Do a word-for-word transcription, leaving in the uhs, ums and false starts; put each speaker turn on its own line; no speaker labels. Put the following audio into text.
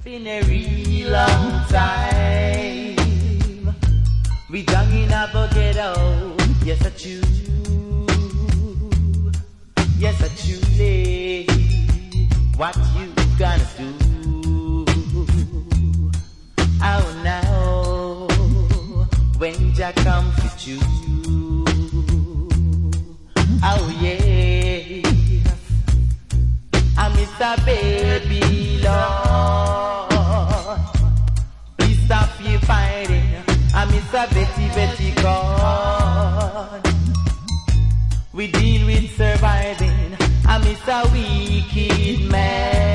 been a real long time. We down in a ghetto, yes I choose. Yes, I truly. What you gonna do? Oh now, when Jah come to you. Oh yeah, I'm Mister Baby Lord. Please stop your fighting. I'm Mister Betty Betty God. We deal with surviving. I'm Mister Wicked Man.